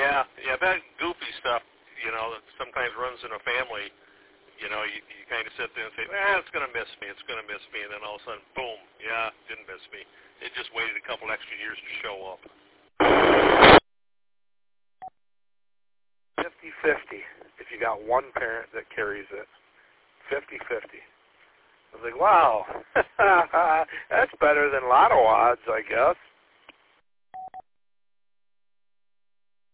Yeah, that goofy stuff, that sometimes runs in a family. You kind of sit there and say, it's going to miss me, it's going to miss me, and then all of a sudden, boom, didn't miss me. It just waited a couple extra years to show up. 50-50 if you got one parent that carries it. 50-50. I was like, wow, that's better than lotto odds, I guess.